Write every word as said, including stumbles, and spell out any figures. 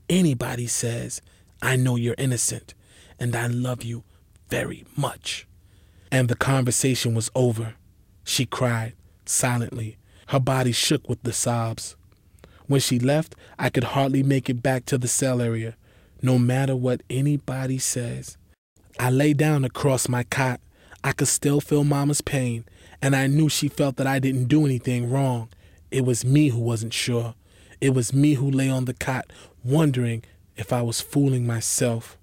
anybody says, I know you're innocent, and I love you very much. And the conversation was over. She cried, silently. Her body shook with the sobs. When she left, I could hardly make it back to the cell area, no matter what anybody says. I lay down across my cot. I could still feel Mama's pain, and I knew she felt that I didn't do anything wrong. It was me who wasn't sure. It was me who lay on the cot, wondering if I was fooling myself.